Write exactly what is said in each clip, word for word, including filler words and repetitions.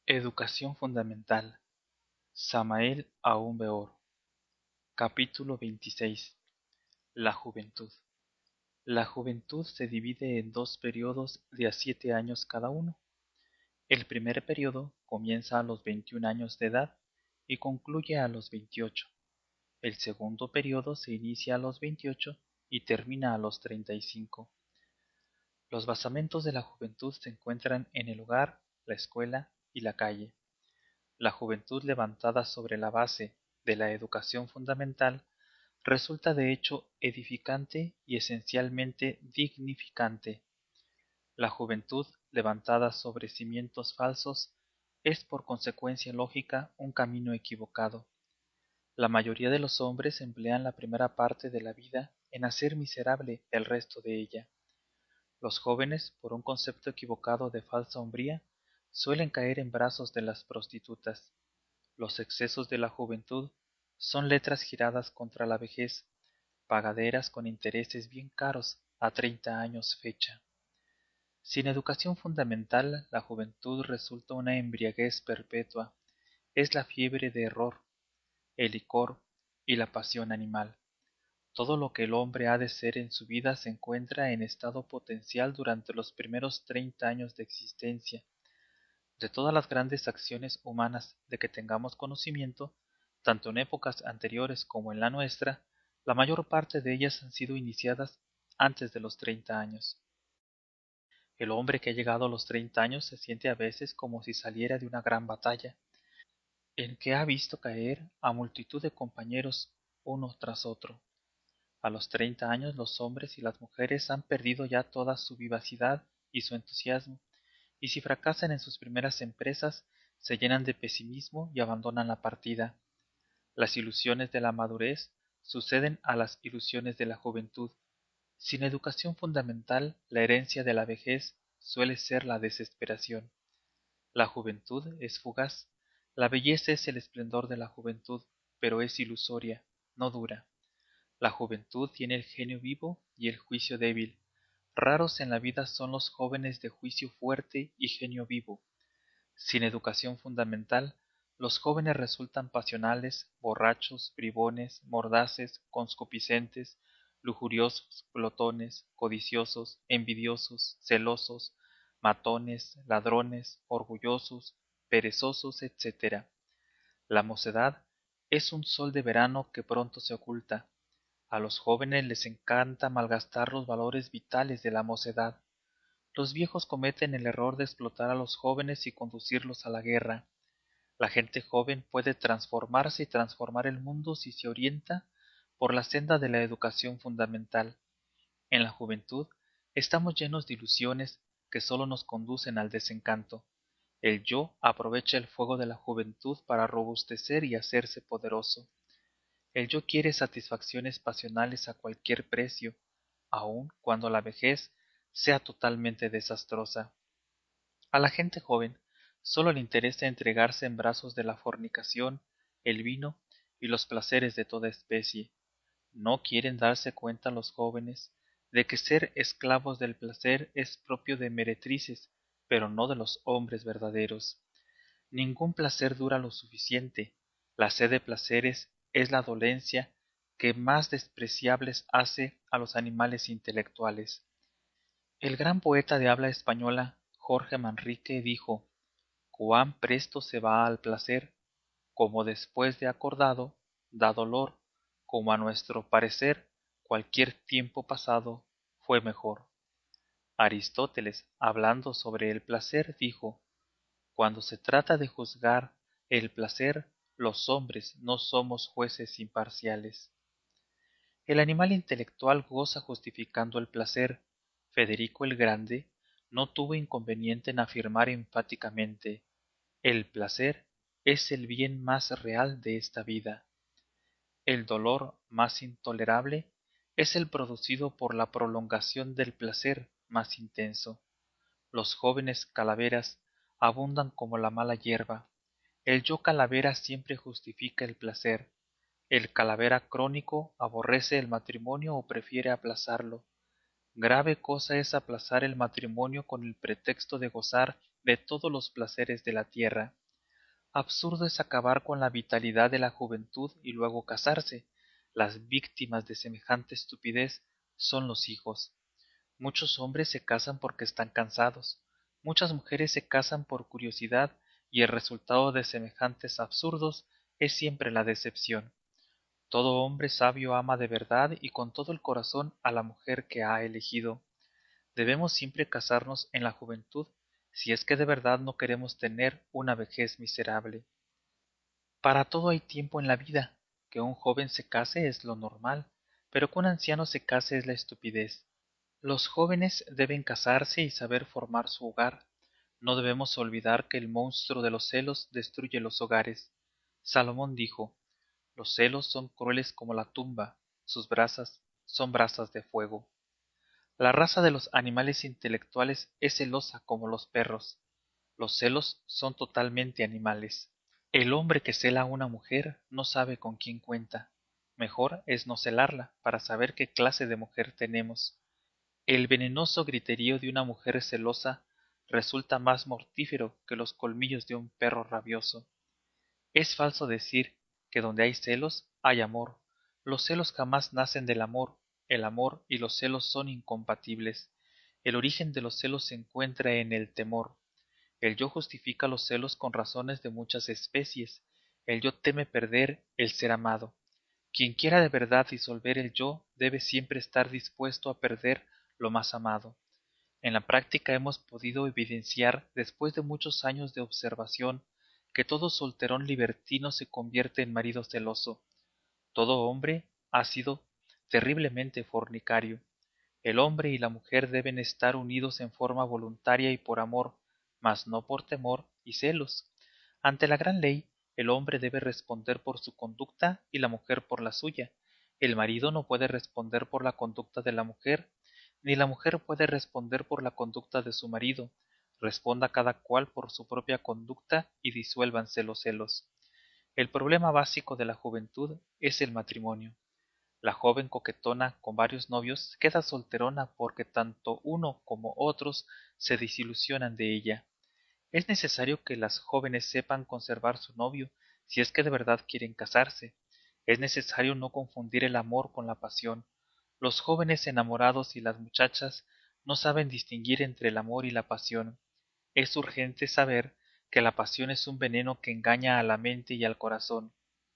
Educación fundamental. Samael Aún Weor. Capítulo veintiséis. La juventud. La juventud se divide en dos periodos de a siete años cada uno. El primer periodo comienza a los veintiún años de edad y concluye a los veintiocho. El segundo periodo se inicia a los veintiocho y termina a los treinta y cinco. Los basamentos de la juventud se encuentran en el hogar, la escuela y la calle. La juventud levantada sobre la base de la educación fundamental resulta de hecho edificante y esencialmente dignificante. La juventud levantada sobre cimientos falsos es por consecuencia lógica un camino equivocado. La mayoría de los hombres emplean la primera parte de la vida en hacer miserable el resto de ella. Los jóvenes, por un concepto equivocado de falsa hombría, suelen caer en brazos de las prostitutas. Los excesos de la juventud son letras giradas contra la vejez, pagaderas con intereses bien caros a treinta años fecha. Sin educación fundamental, la juventud resulta una embriaguez perpetua, es la fiebre de error, el licor y la pasión animal. Todo lo que el hombre ha de ser en su vida se encuentra en estado potencial durante los primeros treinta años de existencia. De todas las grandes acciones humanas de que tengamos conocimiento, tanto en épocas anteriores como en la nuestra, la mayor parte de ellas han sido iniciadas antes de los treinta años. El hombre que ha llegado a los treinta años se siente a veces como si saliera de una gran batalla, en que ha visto caer a multitud de compañeros uno tras otro. A los treinta años los hombres y las mujeres han perdido ya toda su vivacidad y su entusiasmo, y si fracasan en sus primeras empresas, se llenan de pesimismo y abandonan la partida. Las ilusiones de la madurez suceden a las ilusiones de la juventud. Sin educación fundamental, la herencia de la vejez suele ser la desesperación. La juventud es fugaz. La belleza es el esplendor de la juventud, pero es ilusoria, no dura. La juventud tiene el genio vivo y el juicio débil. Raros en la vida son los jóvenes de juicio fuerte y genio vivo. Sin educación fundamental, los jóvenes resultan pasionales, borrachos, bribones, mordaces, concupiscentes, lujuriosos, glotones, codiciosos, envidiosos, celosos, matones, ladrones, orgullosos, perezosos, etcétera. La mocedad es un sol de verano que pronto se oculta. A los jóvenes les encanta malgastar los valores vitales de la mocedad. Los viejos cometen el error de explotar a los jóvenes y conducirlos a la guerra. La gente joven puede transformarse y transformar el mundo si se orienta por la senda de la educación fundamental. En la juventud estamos llenos de ilusiones que sólo nos conducen al desencanto. El yo aprovecha el fuego de la juventud para robustecer y hacerse poderoso. El yo quiere satisfacciones pasionales a cualquier precio, aun cuando la vejez sea totalmente desastrosa. A la gente joven sólo le interesa entregarse en brazos de la fornicación, el vino y los placeres de toda especie. No quieren darse cuenta los jóvenes de que ser esclavos del placer es propio de meretrices, pero no de los hombres verdaderos. Ningún placer dura lo suficiente. La sed de placeres es la dolencia que más despreciables hace a los animales intelectuales. El gran poeta de habla española Jorge Manrique dijo: «Cuán presto se va al placer, como después de acordado, da dolor, como a nuestro parecer cualquier tiempo pasado fue mejor». Aristóteles, hablando sobre el placer, dijo: «Cuando se trata de juzgar el placer, los hombres no somos jueces imparciales». El animal intelectual goza justificando el placer. Federico el Grande no tuvo inconveniente en afirmar enfáticamente: «El placer es el bien más real de esta vida». El dolor más intolerable es el producido por la prolongación del placer más intenso. Los jóvenes calaveras abundan como la mala hierba. El yo calavera siempre justifica el placer. El calavera crónico aborrece el matrimonio o prefiere aplazarlo. Grave cosa es aplazar el matrimonio con el pretexto de gozar de todos los placeres de la tierra. Absurdo es acabar con la vitalidad de la juventud y luego casarse. Las víctimas de semejante estupidez son los hijos. Muchos hombres se casan porque están cansados, muchas mujeres se casan por curiosidad y el resultado de semejantes absurdos es siempre la decepción. Todo hombre sabio ama de verdad y con todo el corazón a la mujer que ha elegido. Debemos siempre casarnos en la juventud, si es que de verdad no queremos tener una vejez miserable. Para todo hay tiempo en la vida. Que un joven se case es lo normal, pero que un anciano se case es la estupidez. Los jóvenes deben casarse y saber formar su hogar. No debemos olvidar que el monstruo de los celos destruye los hogares. Salomón dijo: los celos son crueles como la tumba, sus brasas son brasas de fuego. La raza de los animales intelectuales es celosa como los perros. Los celos son totalmente animales. El hombre que cela a una mujer no sabe con quién cuenta. Mejor es no celarla para saber qué clase de mujer tenemos. El venenoso griterío de una mujer celosa resulta más mortífero que los colmillos de un perro rabioso. Es falso decir que donde hay celos hay amor. Los celos jamás nacen del amor. El amor y los celos son incompatibles. El origen de los celos se encuentra en el temor. El yo justifica los celos con razones de muchas especies. El yo teme perder el ser amado. Quien quiera de verdad disolver el yo debe siempre estar dispuesto a perder lo más amado. En la práctica hemos podido evidenciar, después de muchos años de observación, que todo solterón libertino se convierte en marido celoso. Todo hombre ha sido terriblemente fornicario. El hombre y la mujer deben estar unidos en forma voluntaria y por amor, mas no por temor y celos. Ante la gran ley, el hombre debe responder por su conducta y la mujer por la suya. El marido no puede responder por la conducta de la mujer, ni la mujer puede responder por la conducta de su marido. Responda cada cual por su propia conducta y disuélvanse los celos. El problema básico de la juventud es el matrimonio. La joven coquetona con varios novios queda solterona porque tanto uno como otros se desilusionan de ella. Es necesario que las jóvenes sepan conservar su novio si es que de verdad quieren casarse. Es necesario no confundir el amor con la pasión. Los jóvenes enamorados y las muchachas no saben distinguir entre el amor y la pasión. Es urgente saber que la pasión es un veneno que engaña a la mente y al corazón.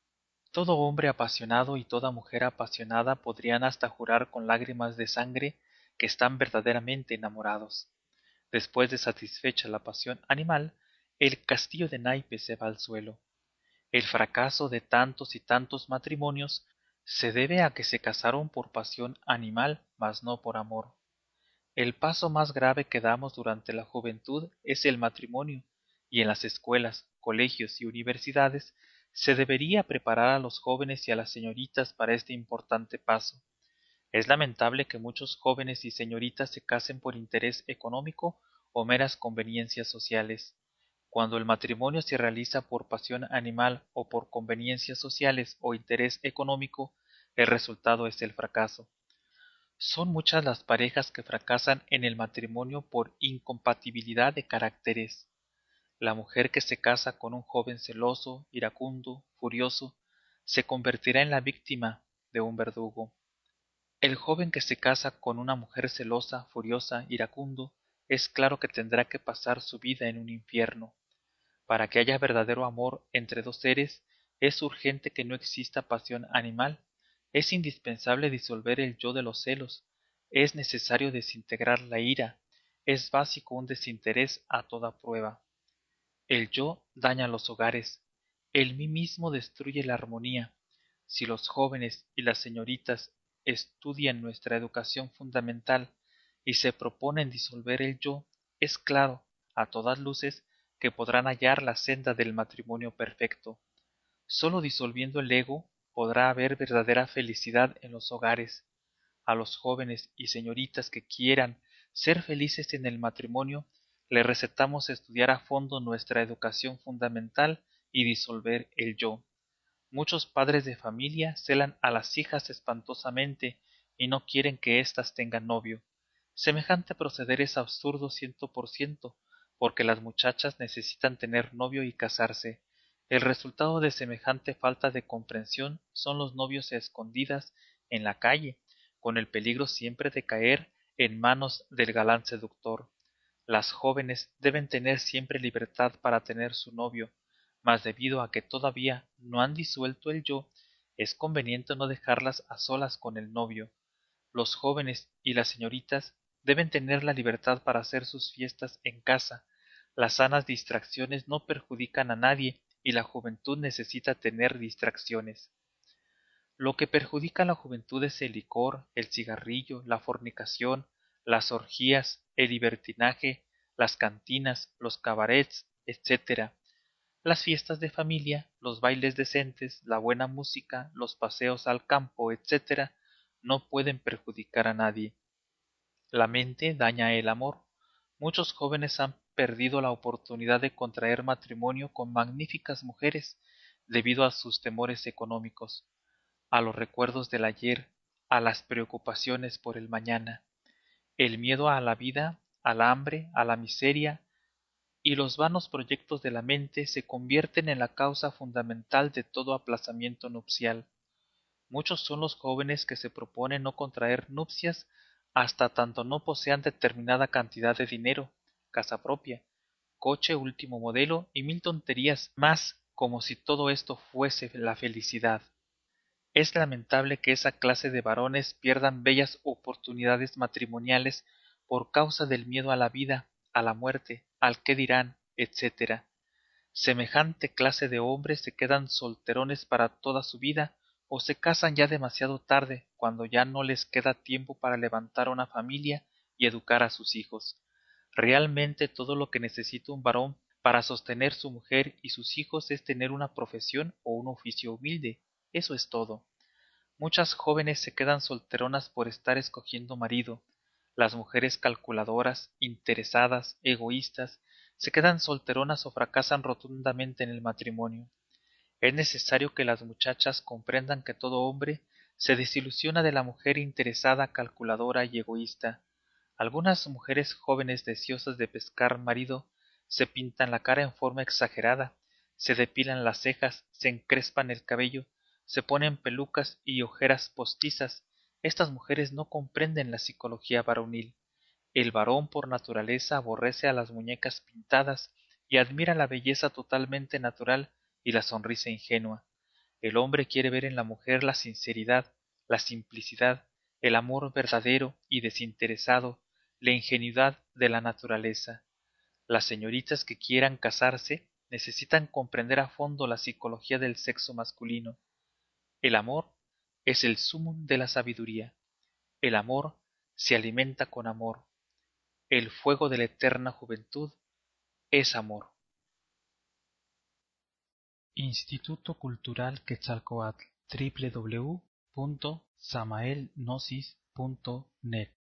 Todo hombre apasionado y toda mujer apasionada podrían hasta jurar con lágrimas de sangre que están verdaderamente enamorados. Después de satisfecha la pasión animal, el castillo de naipes se va al suelo. El fracaso de tantos y tantos matrimonios se debe a que se casaron por pasión animal, mas no por amor. El paso más grave que damos durante la juventud es el matrimonio, y en las escuelas, colegios y universidades se debería preparar a los jóvenes y a las señoritas para este importante paso. Es lamentable que muchos jóvenes y señoritas se casen por interés económico o meras conveniencias sociales. Cuando el matrimonio se realiza por pasión animal o por conveniencias sociales o interés económico, el resultado es el fracaso. Son muchas las parejas que fracasan en el matrimonio por incompatibilidad de caracteres. La mujer que se casa con un joven celoso, iracundo, furioso, se convertirá en la víctima de un verdugo. El joven que se casa con una mujer celosa, furiosa, iracundo, es claro que tendrá que pasar su vida en un infierno. Para que haya verdadero amor entre dos seres, es urgente que no exista pasión animal. Es indispensable disolver el yo de los celos. Es necesario desintegrar la ira. Es básico un desinterés a toda prueba. El yo daña los hogares. El mí mismo destruye la armonía. Si los jóvenes y las señoritas estudian nuestra educación fundamental y se proponen disolver el yo, es claro, a todas luces, que podrán hallar la senda del matrimonio perfecto. Sólo disolviendo el ego podrá haber verdadera felicidad en los hogares. A los jóvenes y señoritas que quieran ser felices en el matrimonio, les recetamos estudiar a fondo nuestra educación fundamental y disolver el yo. Muchos padres de familia celan a las hijas espantosamente y no quieren que éstas tengan novio. Semejante proceder es absurdo ciento por ciento, porque las muchachas necesitan tener novio y casarse. El resultado de semejante falta de comprensión son los novios a escondidas en la calle, con el peligro siempre de caer en manos del galán seductor. Las jóvenes deben tener siempre libertad para tener su novio, mas debido a que todavía no han disuelto el yo, es conveniente no dejarlas a solas con el novio. Los jóvenes y las señoritas deben tener la libertad para hacer sus fiestas en casa. Las sanas distracciones no perjudican a nadie y la juventud necesita tener distracciones. Lo que perjudica a la juventud es el licor, el cigarrillo, la fornicación, las orgías, el libertinaje, las cantinas, los cabarets, etcétera. Las fiestas de familia, los bailes decentes, la buena música, los paseos al campo, etcétera, no pueden perjudicar a nadie. La mente daña el amor. Muchos jóvenes han perdido la oportunidad de contraer matrimonio con magníficas mujeres debido a sus temores económicos, a los recuerdos del ayer, a las preocupaciones por el mañana, el miedo a la vida, al hambre, a la miseria, y los vanos proyectos de la mente se convierten en la causa fundamental de todo aplazamiento nupcial. Muchos son los jóvenes que se proponen no contraer nupcias hasta tanto no posean determinada cantidad de dinero, casa propia, coche último modelo y mil tonterías más, como si todo esto fuese la felicidad. Es lamentable que esa clase de varones pierdan bellas oportunidades matrimoniales por causa del miedo a la vida, a la muerte, al qué dirán, etcétera. Semejante clase de hombres se quedan solterones para toda su vida o se casan ya demasiado tarde, cuando ya no les queda tiempo para levantar una familia y educar a sus hijos. Realmente todo lo que necesita un varón para sostener su mujer y sus hijos es tener una profesión o un oficio humilde. Eso es todo. Muchas jóvenes se quedan solteronas por estar escogiendo marido. Las mujeres calculadoras, interesadas, egoístas, se quedan solteronas o fracasan rotundamente en el matrimonio. Es necesario que las muchachas comprendan que todo hombre se desilusiona de la mujer interesada, calculadora y egoísta. Algunas mujeres jóvenes deseosas de pescar marido se pintan la cara en forma exagerada, se depilan las cejas, se encrespan el cabello, se ponen pelucas y ojeras postizas. Estas mujeres no comprenden la psicología varonil. El varón por naturaleza aborrece a las muñecas pintadas y admira la belleza totalmente natural y la sonrisa ingenua. El hombre quiere ver en la mujer la sinceridad, la simplicidad, el amor verdadero y desinteresado, la ingenuidad de la naturaleza. Las señoritas que quieran casarse necesitan comprender a fondo la psicología del sexo masculino. El amor es el sumum de la sabiduría. El amor se alimenta con amor. El fuego de la eterna juventud es amor. Instituto Cultural Quetzalcóatl, doble u doble u doble u punto samaelgnosis punto net